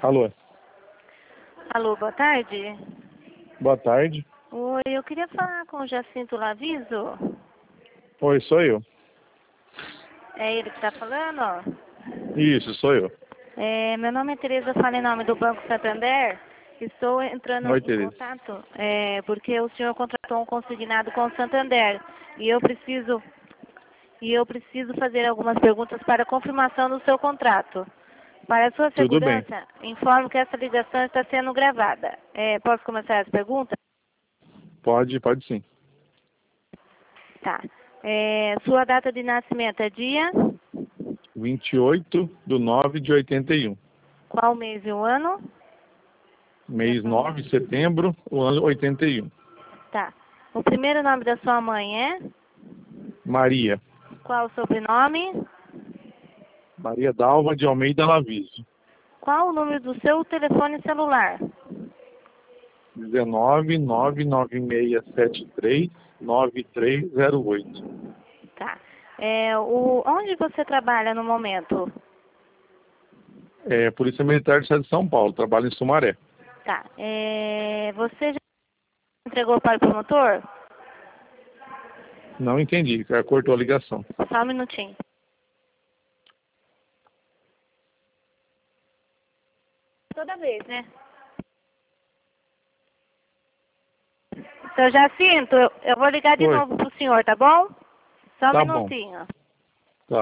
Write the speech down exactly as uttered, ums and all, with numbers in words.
Alô, Alô, boa tarde. boa tarde. Oi, eu queria falar com o Jacinto Laviso. Oi, sou eu. É ele que está falando? Isso, sou eu. É, meu nome é Tereza, falo em nome do Banco Santander. Estou entrando Oi, em Tereza. contato é, porque o senhor contratou um consignado com o Santander e eu preciso e eu preciso fazer algumas perguntas para confirmação do seu contrato. Para a sua Tudo bem. segurança, informo que essa ligação está sendo gravada. É, posso começar as perguntas? Pode, pode sim. Tá. É, sua data de nascimento é dia? vinte e oito de nove de oitenta e um. Qual mês e o ano? Mês nove de setembro, o ano oitenta e um. Tá. O primeiro nome da sua mãe é? Maria. Qual o sobrenome? Maria Dalva de Almeida Laviso. Qual o número do seu telefone celular? dezenove, nove nove seis sete três, nove três zero oito. Tá. É, o, onde você trabalha no momento? É Polícia Militar do Estado de São Paulo. Trabalho em Sumaré. Tá. É, você já entregou para o promotor? Não entendi. Cortou a ligação. Só um minutinho. Toda vez, né? Seu Jacinto, eu, eu vou ligar de Oi. novo pro senhor, tá bom? Só um Tá bom. minutinho.